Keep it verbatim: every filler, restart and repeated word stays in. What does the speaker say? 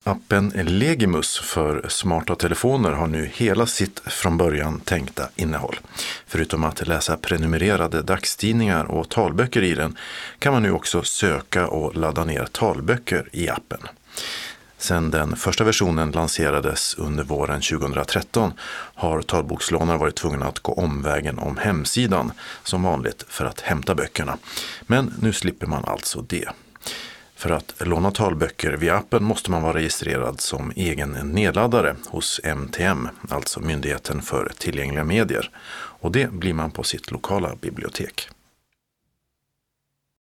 Appen Legimus för smarta telefoner har nu hela sitt från början tänkta innehåll. Förutom att läsa prenumererade dagstidningar och talböcker i den kan man nu också söka och ladda ner talböcker i appen. Sedan den första versionen lanserades under våren tjugohundratretton har talbokslånare varit tvungna att gå omvägen om hemsidan som vanligt för att hämta böckerna. Men nu slipper man alltså det. För att låna talböcker via appen måste man vara registrerad som egen nedladdare hos M T M, alltså Myndigheten för tillgängliga medier. Och det blir man på sitt lokala bibliotek.